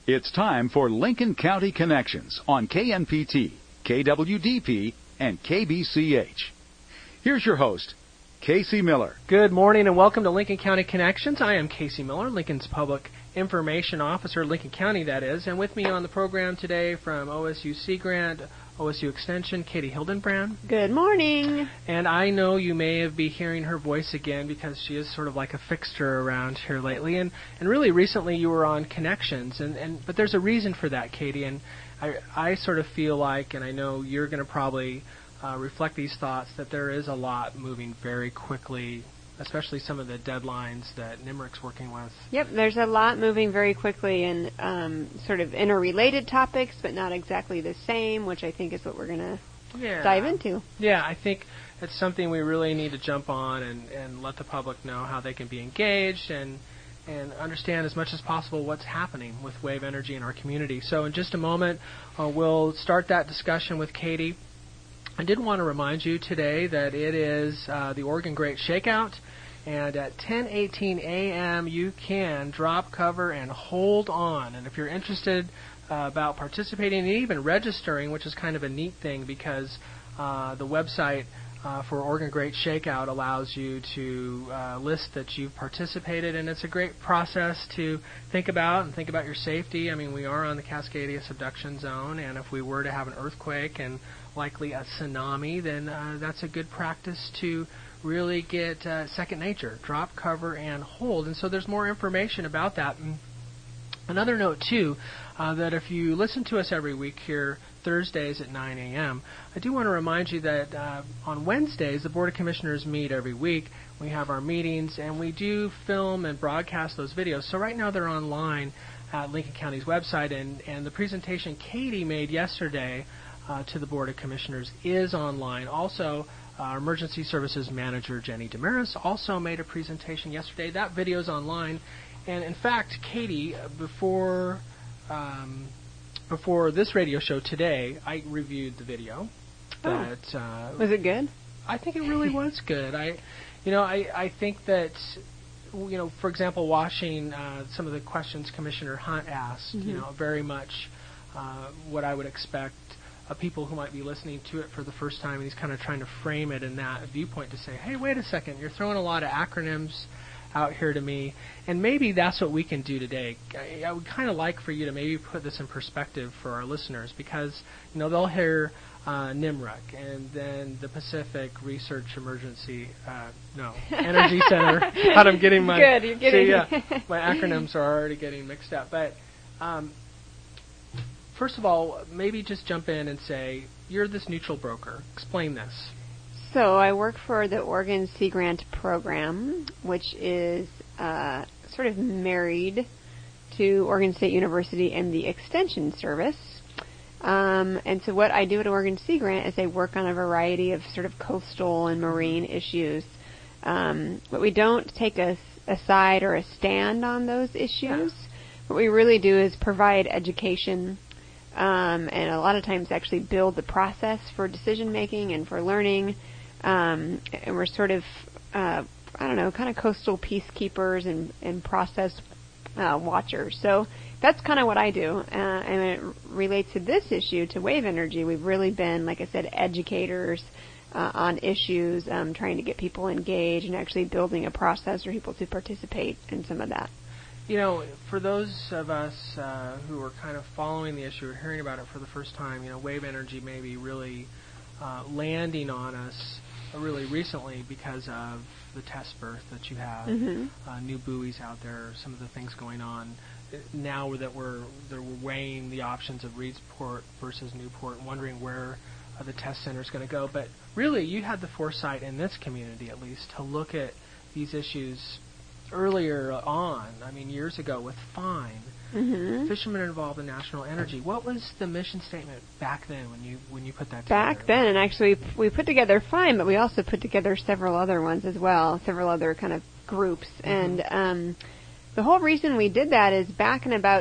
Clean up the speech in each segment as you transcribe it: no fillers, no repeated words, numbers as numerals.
It's time for Lincoln County Connections on KNPT, KWDP, and KBCH. Here's your host, Casey Miller. Good morning and welcome to Lincoln County Connections. I am Casey Miller, Lincoln's Public Information Officer, Lincoln County that is, and with me on the program today from OSU Sea Grant, OSU Extension, Katie Hildenbrand. Good morning. And I know you may be hearing her voice again because she is sort of like a fixture around here lately. And really recently you were on Connections, but there's a reason for that, Katie. And I sort of feel like, and I know you're going to probably reflect these thoughts, that there is a lot moving very quickly, especially some of the deadlines that NIMRIC's working with. Yep, there's a lot moving very quickly in sort of interrelated topics, but not exactly the same, which I think is what we're going to dive into. Yeah, I think it's something we really need to jump on and let the public know how they can be engaged and understand as much as possible what's happening with wave energy in our community. So in just a moment, we'll start that discussion with Katie. I did want to remind you today that it is the Oregon Great Shakeout, and at 10:18 a.m. you can drop cover and hold on. And if you're interested about participating and even registering, which is kind of a neat thing because the website for Oregon Great Shakeout allows you to list that you've participated, and it's a great process to think about your safety. I mean, we are on the Cascadia subduction zone, and if we were to have an earthquake and likely a tsunami, then that's a good practice to really get second nature, drop cover and hold. And so there's more information about that. And another note, too, that if you listen to us every week here, Thursdays at 9 a.m., I do want to remind you that on Wednesdays, the Board of Commissioners meet every week. We have our meetings, and we do film and broadcast those videos. So right now they're online at Lincoln County's website, and the presentation Katie made yesterday to the Board of Commissioners is online. Also, our Emergency Services Manager, Jenny Damaris, also made a presentation yesterday. That video is online. And in fact, Katie, before this radio show today, I reviewed the video. Was it good? I think it really was good. I think that, for example, watching some of the questions Commissioner Hunt asked, very much what I would expect people who might be listening to it for the first time, and he's kind of trying to frame it in that viewpoint to say, hey, wait a second, you're throwing a lot of acronyms out here to me, and maybe that's what we can do today. I would kind of like for you to maybe put this in perspective for our listeners, because they'll hear NIMRIC and then the Pacific Research Energy Center. God, I'm getting my good. You're getting my acronyms are already getting mixed up. But first of all, maybe just jump in and say you're this neutral broker. Explain this. So I work for the Oregon Sea Grant program, which is sort of married to Oregon State University and the Extension Service. And so what I do at Oregon Sea Grant is I work on a variety of sort of coastal and marine issues. But we don't take a side or a stand on those issues. Yeah. What we really do is provide education and a lot of times actually build the process for decision making and for learning. And we're sort of, kind of coastal peacekeepers and process watchers. So that's kind of what I do. And when it relates to this issue, to wave energy, we've really been, like I said, educators on issues, trying to get people engaged and actually building a process for people to participate in some of that. For those of us who are kind of following the issue or hearing about it for the first time, wave energy may be really landing on us really recently because of the test berth that you have, new buoys out there, some of the things going on now that we're weighing the options of Reedsport versus Newport, wondering where the test center is going to go. But really, you had the foresight in this community, at least, to look at these issues earlier on, years ago with Fine. Fishermen involved in national energy. What was the mission statement back then when you put that together? Back then, and actually we put together Fine, but we also put together several other ones as well, several other kind of groups. And the whole reason we did that is back in about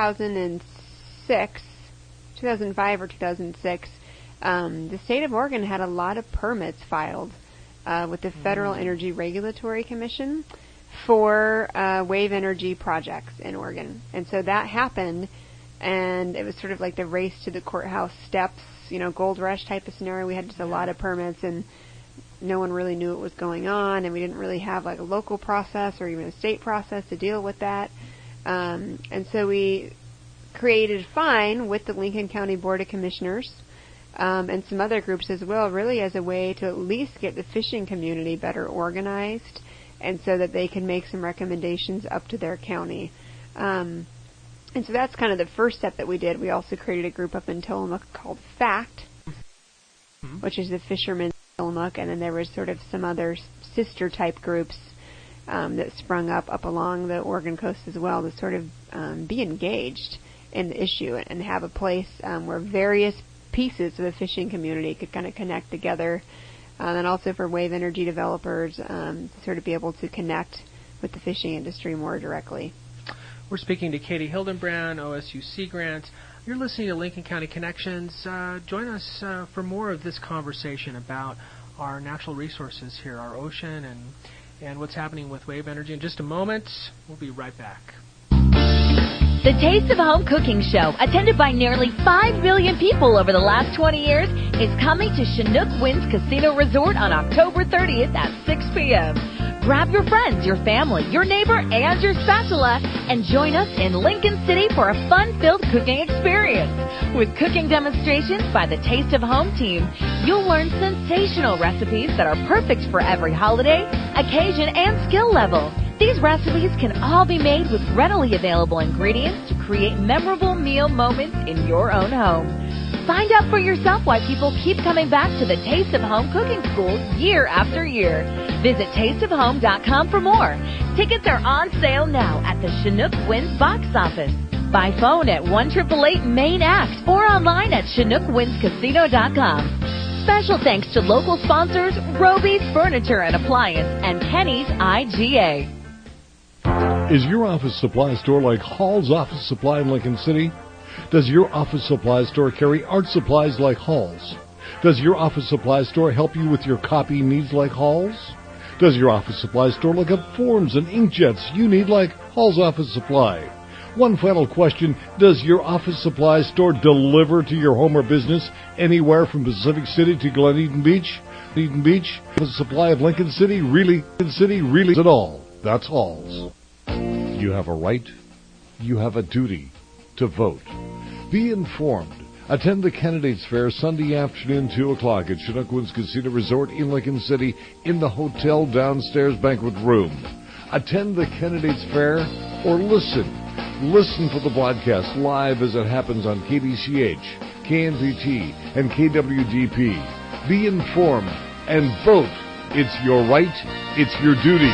2005 or 2006, the state of Oregon had a lot of permits filed with the Federal Energy Regulatory Commission for wave energy projects in Oregon. And so that happened and it was sort of like the race to the courthouse steps, gold rush type of scenario. We had just a lot of permits, and no one really knew what was going on, and we didn't really have like a local process or even a state process to deal with that. And so we created FINE with the Lincoln County Board of Commissioners and some other groups as well, really as a way to at least get the fishing community better organized, and so that they can make some recommendations up to their county. And so that's kind of the first step that we did. We also created a group up in Tillamook called FACT, which is the Fishermen's Tillamook, and then there was sort of some other sister type groups that sprung up along the Oregon coast as well to sort of be engaged in the issue and have a place where various pieces of the fishing community could kind of connect together, and also for wave energy developers to sort of be able to connect with the fishing industry more directly. We're speaking to Katie Hildenbrand, OSU Sea Grant. You're listening to Lincoln County Connections. Join us for more of this conversation about our natural resources here, our ocean, and what's happening with wave energy. In just a moment, we'll be right back. The Taste of Home Cooking Show, attended by nearly 5 million people over the last 20 years, is coming to Chinook Winds Casino Resort on October 30th at 6 p.m. Grab your friends, your family, your neighbor, and your spatula, and join us in Lincoln City for a fun-filled cooking experience. With cooking demonstrations by the Taste of Home team, you'll learn sensational recipes that are perfect for every holiday, occasion, and skill level. These recipes can all be made with readily available ingredients to create memorable meal moments in your own home. Find out for yourself why people keep coming back to the Taste of Home cooking schools year after year. Visit tasteofhome.com for more. Tickets are on sale now at the Chinook Winds box office. By phone at 1-888-MAIN-ACT or online at ChinookWindsCasino.com. Special thanks to local sponsors Roby's Furniture and Appliance and Kenny's IGA. Is your office supply store like Hall's Office Supply in Lincoln City? Does your office supply store carry art supplies like Hall's? Does your office supply store help you with your copy needs like Hall's? Does your office supply store look up forms and inkjets you need like Hall's Office Supply? One final question, does your office supply store deliver to your home or business anywhere from Pacific City to Glen Eden Beach? Eden Beach, the supply of Lincoln City really is it all. That's Hall's. You have a right, you have a duty to vote. Be informed. Attend the Candidates Fair Sunday afternoon, 2 o'clock at Chinook Winds Casino Resort in Lincoln City in the hotel downstairs banquet room. Attend the Candidates Fair or listen. Listen for the broadcast live as it happens on KBCH, KNPT, and KWDP. Be informed and vote. It's your right. It's your duty.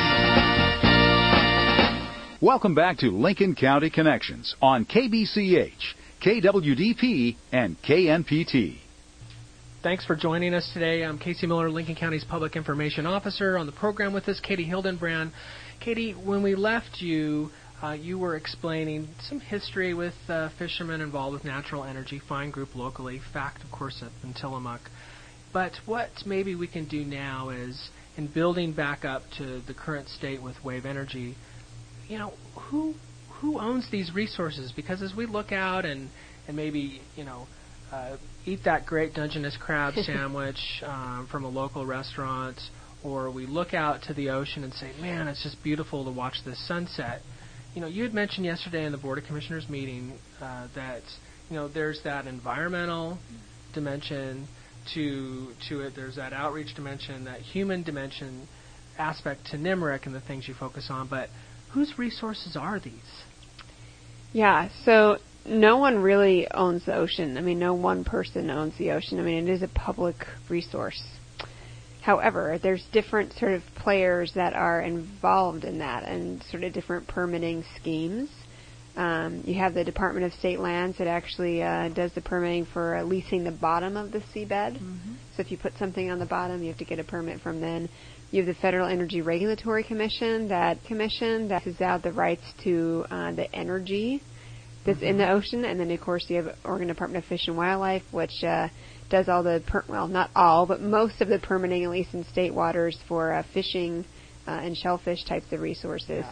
Welcome back to Lincoln County Connections on KBCH, KWDP, and KNPT. Thanks for joining us today. I'm Casey Miller, Lincoln County's Public Information Officer. On the program with us, Katie Hildenbrand. Katie, when we left you, you were explaining some history with fishermen involved with natural energy, FINE group locally, FACT, of course, up in Tillamook. But what maybe we can do now is, in building back up to the current state with wave energy, who owns these resources? Because as we look out and maybe, eat that great Dungeness crab sandwich from a local restaurant, or we look out to the ocean and say, man, it's just beautiful to watch this sunset. You had mentioned yesterday in the Board of Commissioners meeting that, there's that environmental dimension to it. There's that outreach dimension, that human dimension aspect to NIMRIC and the things you focus on. But whose resources are these? Yeah, so no one really owns the ocean. I mean, no one person owns the ocean. I mean, it is a public resource. However, there's different sort of players that are involved in that and sort of different permitting schemes. You have the Department of State Lands that actually does the permitting for leasing the bottom of the seabed. Mm-hmm. So if you put something on the bottom, you have to get a permit from them. You have the Federal Energy Regulatory Commission that gives out the rights to the energy that's in the ocean. And then, of course, you have Oregon Department of Fish and Wildlife, which does all the, not all, but most of the permitting, at least in state waters, for fishing and shellfish types of resources. Yeah.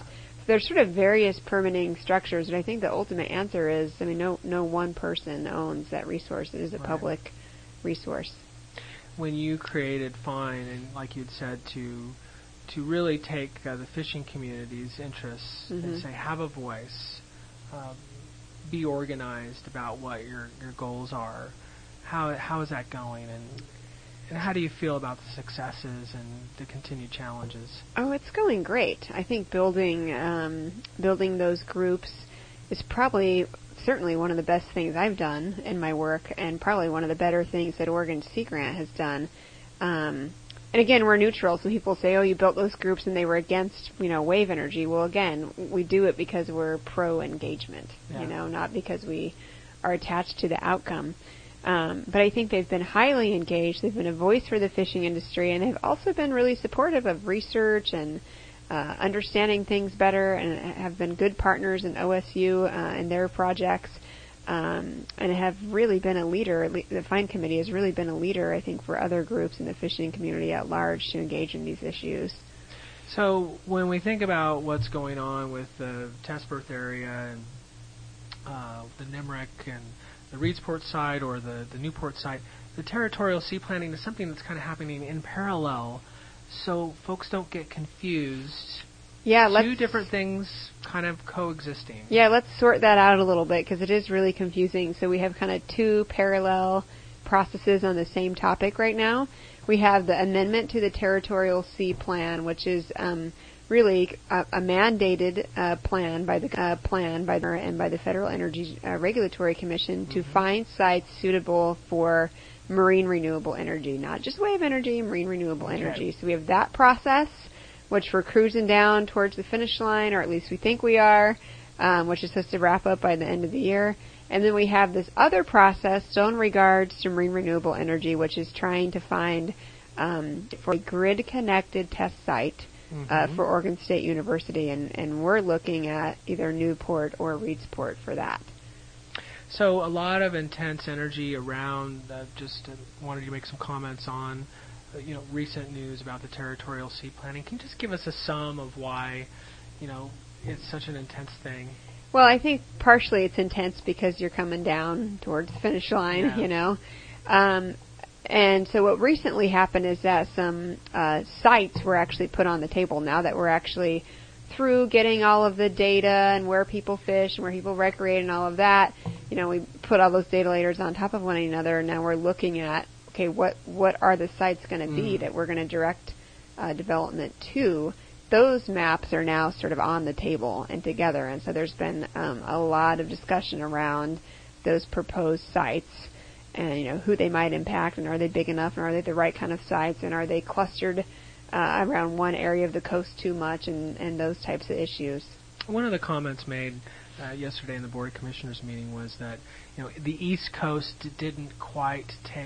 there's sort of various permitting structures, and I think the ultimate answer is, no one person owns that resource. It is a public resource. When you created FINE, and like you'd said, to really take the fishing community's interests and say, have a voice, be organized about what your goals are. How is that going, and how do you feel about the successes and the continued challenges? Oh, it's going great. I think building those groups is certainly one of the best things I've done in my work, and probably one of the better things that Oregon Sea Grant has done. And again, we're neutral, so people say, oh, you built those groups and they were against, wave energy. Well, again, we do it because we're pro-engagement, not because we are attached to the outcome. But I think they've been highly engaged. They've been a voice for the fishing industry, and they've also been really supportive of research and understanding things better, and have been good partners in OSU and their projects. And have really been a leader. The FINE Committee has really been a leader, I think, for other groups in the fishing community at large to engage in these issues. So when we think about what's going on with the test berth area and the NIMRIC and the Reedsport side or the Newport side, the territorial sea planning is something that's kind of happening in parallel, so folks don't get confused. Yeah, two different things kind of coexisting. Yeah, let's sort that out a little bit because it is really confusing. So we have kind of two parallel processes on the same topic right now. We have the amendment to the Territorial Sea Plan, which is really a mandated plan by the Federal Energy Regulatory Commission to find sites suitable for marine renewable energy, not just wave energy, marine renewable energy. So we have that process, which we're cruising down towards the finish line, or at least we think we are, which is supposed to wrap up by the end of the year. And then we have this other process, still in regards to marine renewable energy, which is trying to find for a grid-connected test site for Oregon State University, and we're looking at either Newport or Reedsport for that. So a lot of intense energy around, just wanted to make some comments on recent news about the territorial sea planning. Can you just give us a sum of why, it's such an intense thing? Well, I think partially it's intense because you're coming down towards the finish line, and so what recently happened is that some sites were actually put on the table now that we're actually through getting all of the data and where people fish and where people recreate and all of that. We put all those data layers on top of one another, and now we're looking at, okay, what are the sites going to be that we're going to direct development to? Those maps are now sort of on the table and together, and so there's been a lot of discussion around those proposed sites and who they might impact, and are they big enough, and are they the right kind of sites, and are they clustered around one area of the coast too much, and those types of issues. One of the comments made yesterday in the Board of Commissioners meeting was that the East Coast didn't quite take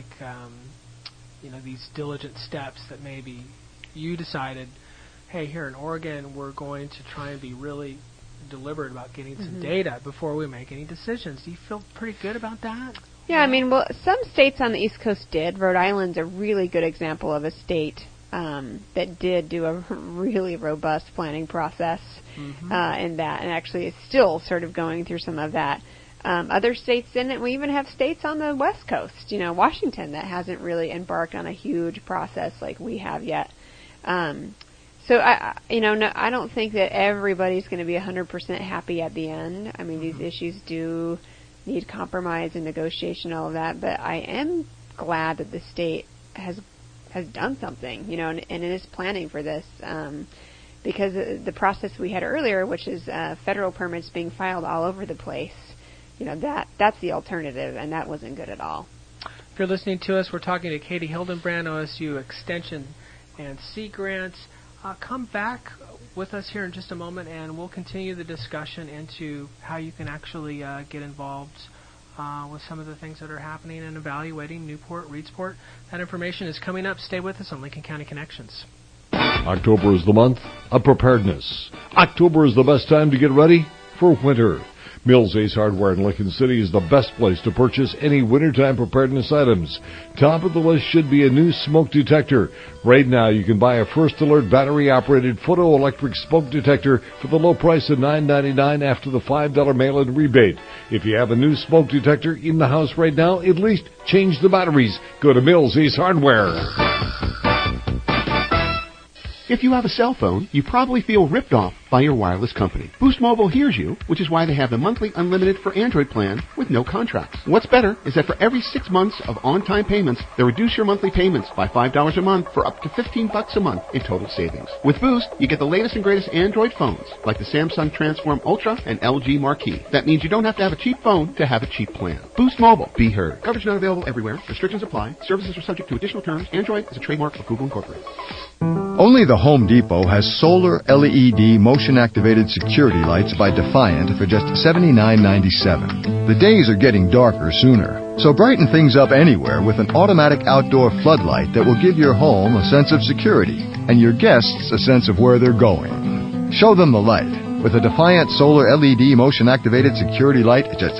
these diligent steps that maybe you decided, hey, here in Oregon we're going to try and be really deliberate about getting some data before we make any decisions. Do you feel pretty good about that? Yeah, some states on the East Coast did. Rhode Island's a really good example of a state that did do a really robust planning process in that, and actually is still sort of going through some of that. Other states didn't. We even have states on the West Coast, Washington, that hasn't really embarked on a huge process like we have yet. So I don't think that everybody's going to be 100% happy at the end. These issues do need compromise and negotiation, all of that. But I am glad that the state has done something, and it is planning for this, because the process we had earlier, which is federal permits being filed all over the place, that's the alternative, and that wasn't good at all. If you're listening to us, we're talking to Katie Hildenbrand, OSU Extension and Sea Grants. Come back with us here in just a moment, and we'll continue the discussion into how you can actually get involved with some of the things that are happening and evaluating Newport, Reedsport. That information is coming up. Stay with us on Lincoln County Connections. October is the month of preparedness. October is the best time to get ready for winter. Mills Ace Hardware in Lincoln City is the best place to purchase any wintertime preparedness items. Top of the list should be a new smoke detector. Right now, you can buy a First Alert battery-operated photoelectric smoke detector for the low price of $9.99 after the $5 mail-in rebate. If you have a new smoke detector in the house right now, at least change the batteries. Go to Mills Ace Hardware. If you have a cell phone, you probably feel ripped off by your wireless company. Boost Mobile hears you, which is why they have the monthly unlimited for Android plan with no contracts. What's better is that for every 6 months of on-time payments, they reduce your monthly payments by $5 a month for up to $15 a month in total savings. With Boost, you get the latest and greatest Android phones, like the Samsung Transform Ultra and LG Marquee. That means you don't have to have a cheap phone to have a cheap plan. Boost Mobile. Be heard. Coverage not available everywhere. Restrictions apply. Services are subject to additional terms. Android is a trademark of Google Incorporated. Only the Home Depot has solar LED motion-activated security lights by Defiant for just $79.97. The days are getting darker sooner, so brighten things up anywhere with an automatic outdoor floodlight that will give your home a sense of security and your guests a sense of where they're going. Show them the light with a Defiant solar LED motion-activated security light at just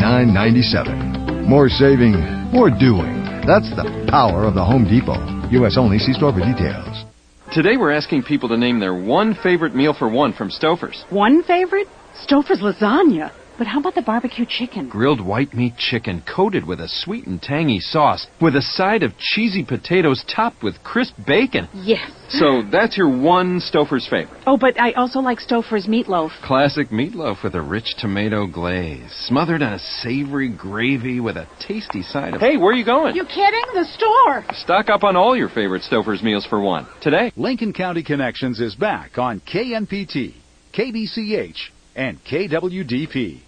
$79.97. More saving, more doing. That's the power of the Home Depot. U.S. only. See store for details. Today we're asking people to name their one favorite meal for one from Stouffer's. One favorite? Stouffer's lasagna. But how about the barbecue chicken? Grilled white meat chicken coated with a sweet and tangy sauce with a side of cheesy potatoes topped with crisp bacon. Yes. So that's your one Stouffer's favorite. Oh, but I also like Stouffer's meatloaf. Classic meatloaf with a rich tomato glaze, smothered in a savory gravy with a tasty side of... Hey, where are you going? You kidding? The store. Stock up on all your favorite Stouffer's meals for one today. Lincoln County Connections is back on KNPT, KBCH, and KWDP.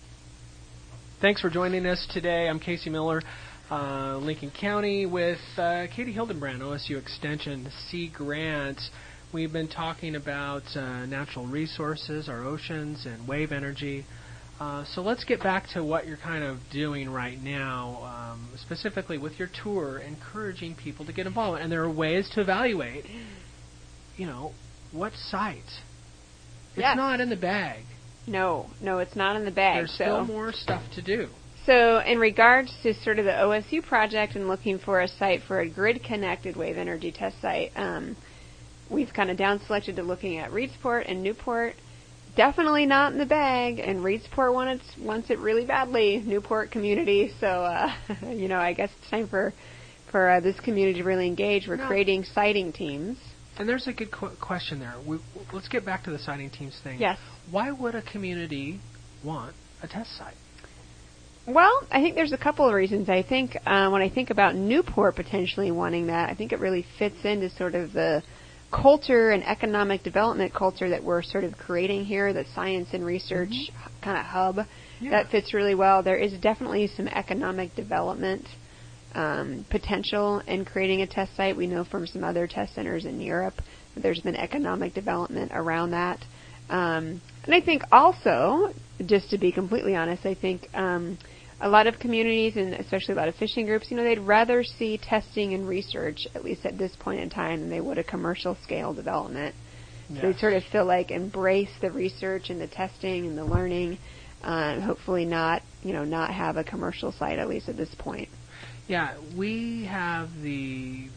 Thanks for joining us today. I'm Casey Miller, Lincoln County, with Katie Hildenbrand, OSU Extension Sea Grant. We've been talking about natural resources, our oceans, and wave energy. So let's get back to what you're kind of doing right now, specifically with your tour, encouraging people to get involved. And there are ways to evaluate, what site. It's not in the bag. No, it's not in the bag. There's still more stuff to do. So in regards to sort of the OSU project and looking for a site for a grid-connected wave energy test site, we've kind of down-selected to looking at Reedsport and Newport. Definitely not in the bag, and Reedsport wants it really badly, Newport community. So, I guess it's time for this community to really engage. We're creating siting teams. And there's a good question there. Let's get back to the siting teams thing. Yes. Why would a community want a test site? Well, I think there's a couple of reasons. I think when I think about Newport potentially wanting that, I think it really fits into sort of the culture and economic development culture that we're sort of creating here, the science and research kind of hub. Yeah. That fits really well. There is definitely some economic development potential in creating a test site. We know from some other test centers in Europe that there's been economic development around that. And I think also, just to be completely honest, I think a lot of communities and especially a lot of fishing groups, they'd rather see testing and research, at least at this point in time, than they would a commercial scale development. Yes. So they sort of feel like embrace the research and the testing and the learning, and hopefully not have a commercial site, at least at this point. Yeah, we have the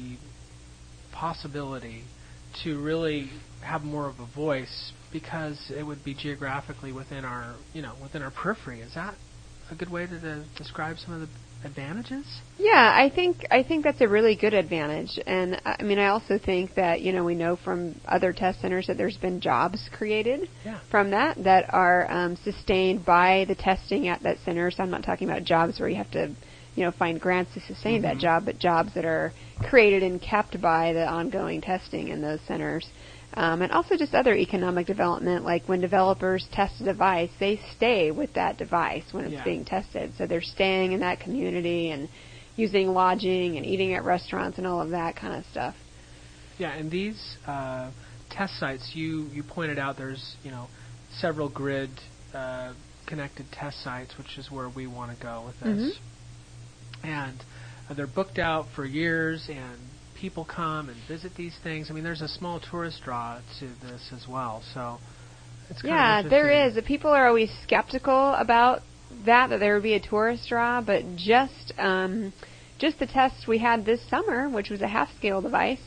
possibility to really have more of a voice because it would be geographically within our periphery. Is that a good way to describe some of the advantages? Yeah, I think that's a really good advantage. And I also think that, we know from other test centers that there's been jobs created from that are sustained by the testing at that center. So I'm not talking about jobs where you have to find grants to sustain that job, but jobs that are created and kept by the ongoing testing in those centers. And also just other economic development, like when developers test a device, they stay with that device when it's being tested. So they're staying in that community and using lodging and eating at restaurants and all of that kind of stuff. Yeah, and these test sites, you pointed out there's, several grid connected test sites, which is where we want to go with this. And they're booked out for years, and people come and visit these things. There's a small tourist draw to this as well. So It's yeah, there is. People are always skeptical about that there would be a tourist draw, but just the test we had this summer, which was a half-scale device,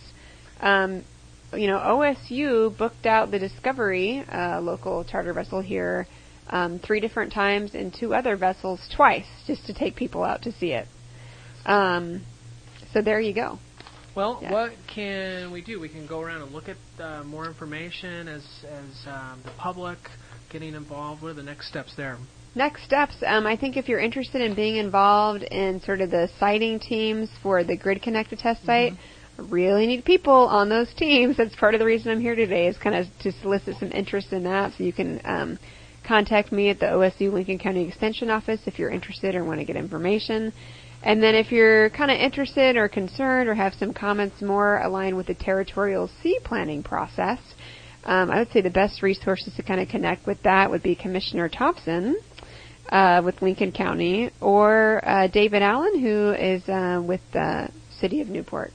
OSU booked out the Discovery, local charter vessel here, 3 different times, and 2 other vessels twice, just to take people out to see it. So there you go. Well, what can we do? We can go around and look at more information as the public getting involved. What are the next steps there? Next steps, I think if you're interested in being involved in sort of the siting teams for the Grid Connected test site, really need people on those teams. That's part of the reason I'm here today, is kind of to solicit some interest in that. So you can contact me at the OSU Lincoln County Extension Office if you're interested or want to get information. And then if you're kind of interested or concerned or have some comments more aligned with the territorial sea planning process, I would say the best resources to kind of connect with that would be Commissioner Thompson with Lincoln County, or David Allen, who is with the City of Newport.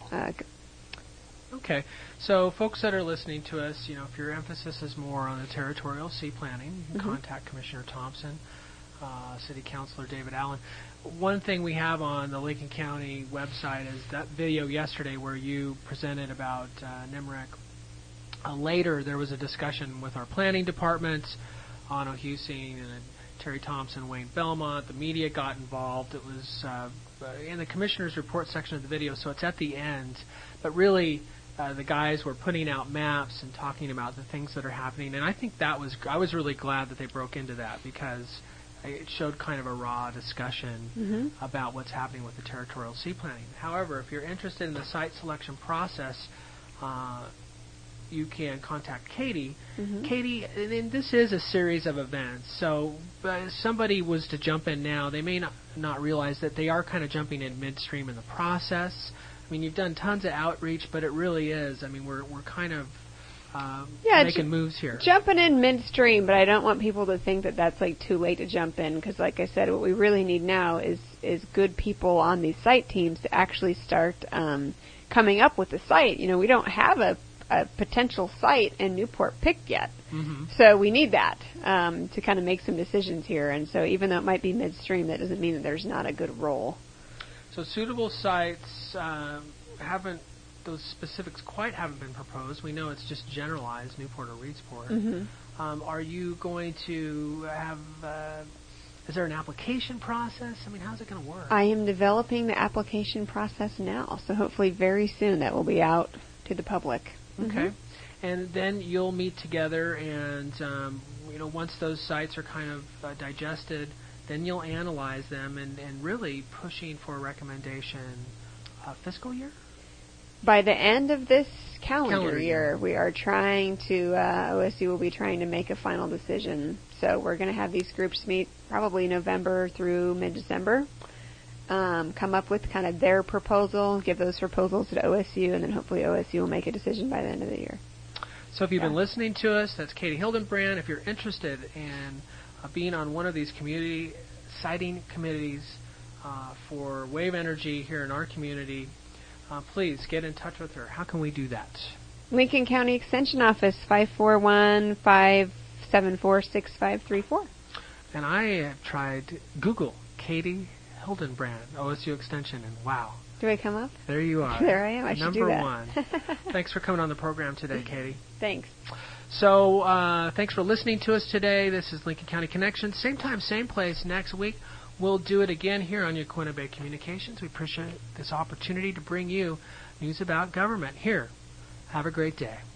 Okay, so folks that are listening to us, if your emphasis is more on the territorial sea planning, you can contact Commissioner Thompson, City Councilor David Allen. One thing we have on the Lincoln County website is that video yesterday where you presented about NEMREC. Later, there was a discussion with our planning departments, Otto Husing and Terry Thompson, Wayne Belmont. The media got involved. It was in the commissioner's report section of the video, so it's at the end. But really, the guys were putting out maps and talking about the things that are happening, and I think I was really glad that they broke into that, because it showed kind of a raw discussion about what's happening with the territorial sea planning. However, if you're interested in the site selection process, you can contact Katie. Katie, and this is a series of events, so if somebody was to jump in now, they may not realize that they are kind of jumping in midstream in the process. I mean, you've done tons of outreach, but it really is. I mean, we're kind of making moves here. Jumping in midstream, but I don't want people to think that that's like too late to jump in, because like I said, what we really need now is good people on these site teams to actually start coming up with the site. We don't have a potential site in Newport picked yet. So we need that to kind of make some decisions here. And so even though it might be midstream, that doesn't mean that there's not a good role. So suitable sites those specifics quite haven't been proposed. We know it's just generalized, Newport or Reedsport. Are you going to have... is there an application process? I mean, how's it going to work? I am developing the application process now, so hopefully very soon that will be out to the public. Okay. And then you'll meet together, and once those sites are kind of digested, then you'll analyze them and really pushing for a recommendation fiscal year? By the end of this calendar year, we are trying to, OSU will be trying to make a final decision. So we're going to have these groups meet probably November through mid-December, come up with kind of their proposal, give those proposals to OSU, and then hopefully OSU will make a decision by the end of the year. So if you've been listening to us, that's Katie Hildenbrand. If you're interested in being on one of these community siting committees for wave energy here in our community, please get in touch with her. How can we do that? Lincoln County Extension Office, 541-574-6534. And I have tried Google Katie Hildenbrand, OSU Extension, and wow. Do I come up? There you are. There I am. I should do that. Number one. Thanks for coming on the program today, Katie. Thanks. So thanks for listening to us today. This is Lincoln County Connection. Same time, same place next week. We'll do it again here on Yaquina Bay Communications. We appreciate this opportunity to bring you news about government here. Have a great day.